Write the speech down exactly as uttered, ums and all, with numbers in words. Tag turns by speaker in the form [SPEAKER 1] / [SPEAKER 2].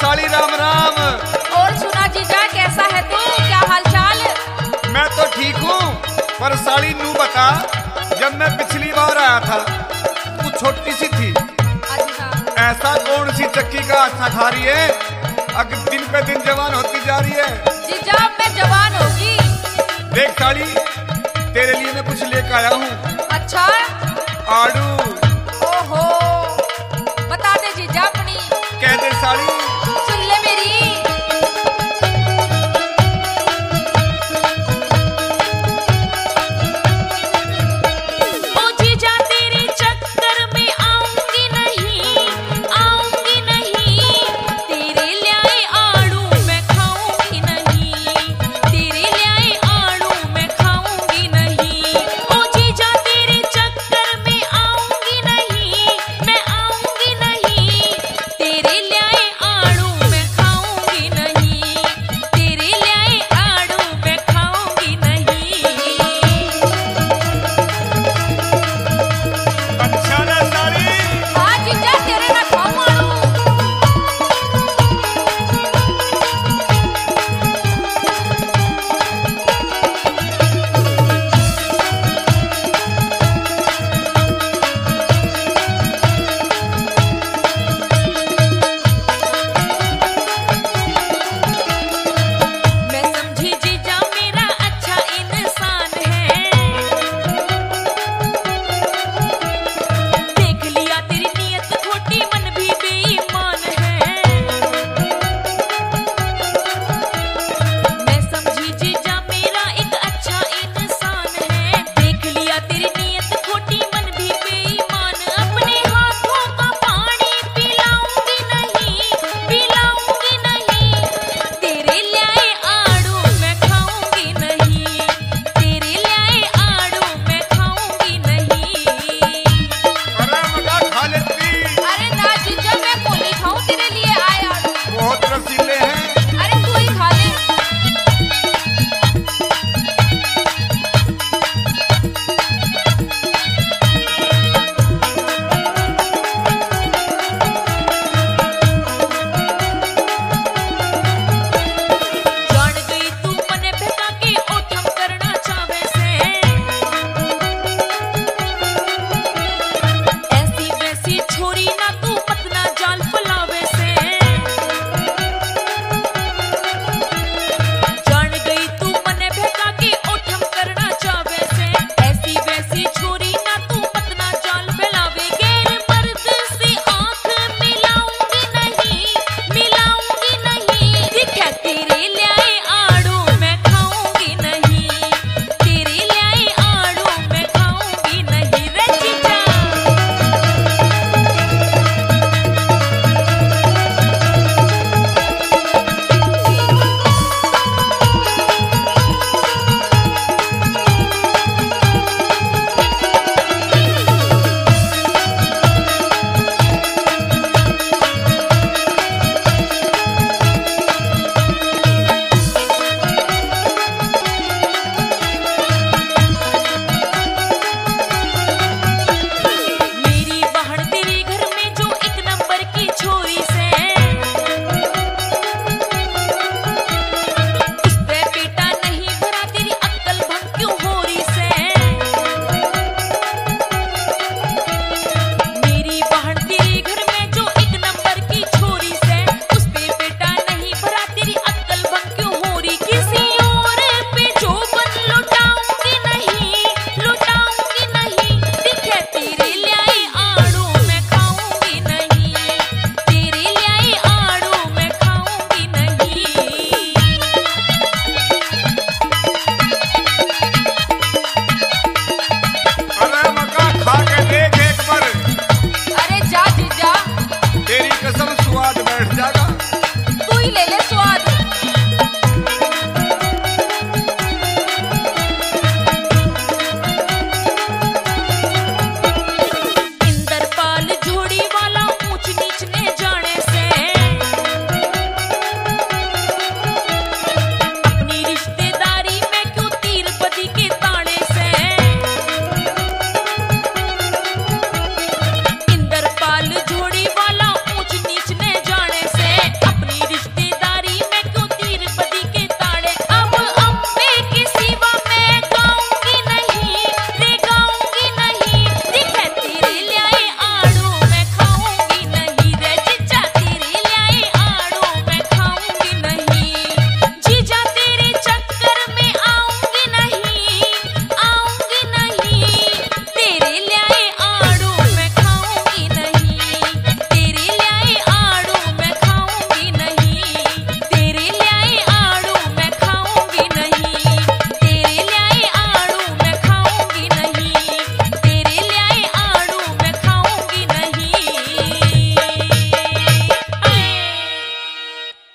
[SPEAKER 1] साली राम राम।
[SPEAKER 2] और सुना जीजा, कैसा है तू, क्या हाल चाल?
[SPEAKER 1] मैं तो ठीक हूँ, पर साली नू बता, जब मैं पिछली बार आया था तू छोटी सी थी।
[SPEAKER 2] अच्छा।
[SPEAKER 1] ऐसा कौन सी चक्की का आटा खा रही है, अगर दिन पे दिन जवान होती जा रही है।
[SPEAKER 2] जीजा अब मैं जवान होगी।
[SPEAKER 1] देख साली, तेरे लिए मैं कुछ लेकर आया हूँ।
[SPEAKER 2] अच्छा।
[SPEAKER 1] आड़ू।
[SPEAKER 2] ओहो, बता दे जीजा अपनी।
[SPEAKER 1] कह दे साली।
[SPEAKER 2] सुन ले मेरी।
[SPEAKER 1] अच्छा ना